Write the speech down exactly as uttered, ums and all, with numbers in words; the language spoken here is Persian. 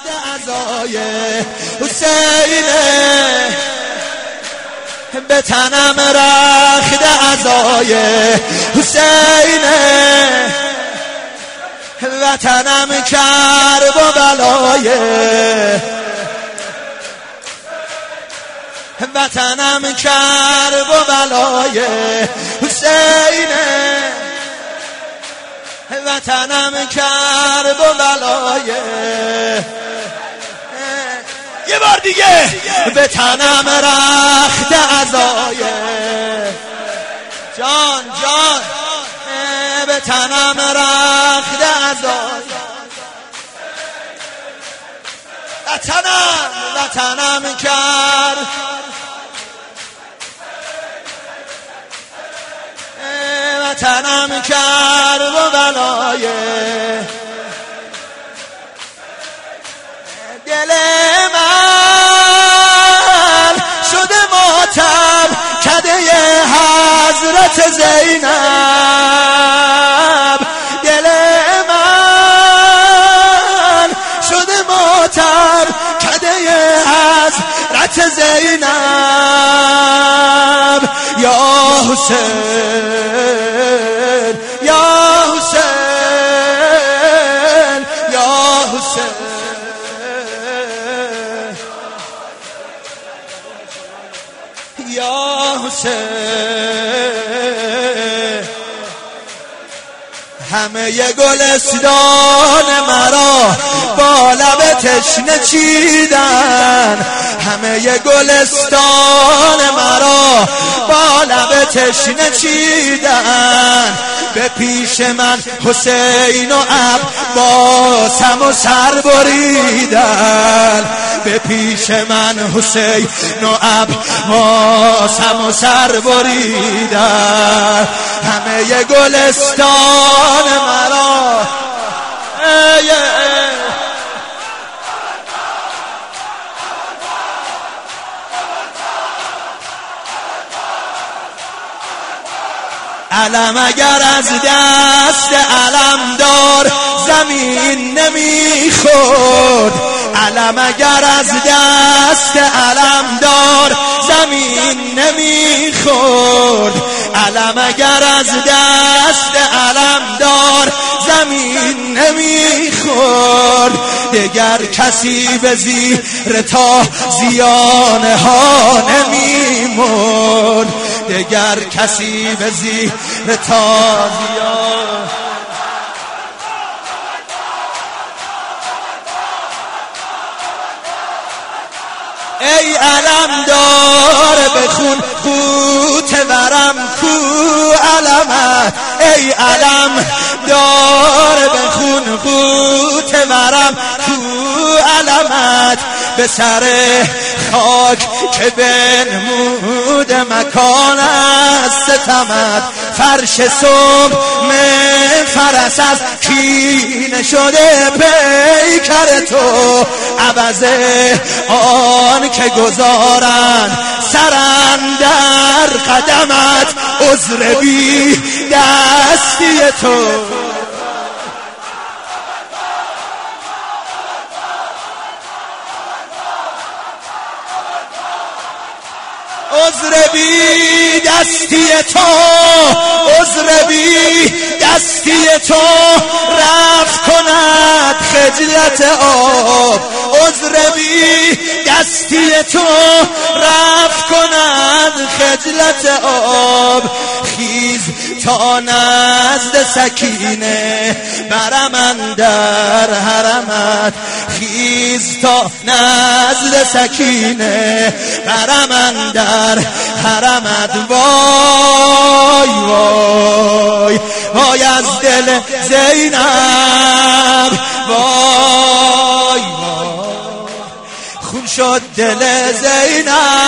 عزای حسینه، به تنم رخت عزای حسینه، وطنم کرب و بلای، وطنم کرب و بلای حسینه، وطنم کرب و بلای. یه بار دیگه، به تنم رخت عزای جان جان، به تنم رخت عزای وطنم، وطنم کرب، وطنم کرب و بلای. دل من شده ماتم کده حضرت زینب، دل من شده ماتم کده حضرت زینب. یا حسین یا حسین یا حسین، یا حسین. همه ی گلستان مرا با لب تشنه چیدن، همه ی گلستان مرا با لب تشنه چیدن. به پیش من حسین و عباسم و سر بریدن، به پیش من حسین و عباسم و سر بریدن. همه ی گلستان مرا ای ای علم اگر از دست علمدار زمین نمیخورد، علم اگر از دست علمدار زمین نمیخورد، علم اگر از دست علمدار زمین نمیخورد. دگر کسی به زیر تازیانه ها نمیمرد، دگر کسی به زیر تازیانه. ای علمدار بخون قوت ورم کو علمت، ای علمدار بخون قوت ورم کو علمت. به سر خاک که بنمود مکان است ستمت، فرش صبح فرس از کینه شده پیکر تو. عوض آن که گذارن سرن در قدمت، عذر بی دستی تو. عذر بی دستی تو، عذر بی دستی تو رفت کند خجلت آب، عذر بی دستی تو رفت کند خجلت آب. خیز تا نزد سکینه برم اندر حرمت، خیز تا نزد سکینه برم اندر حرمت. وای وای وای از دل زینب، وای وای خون شد دل زینب.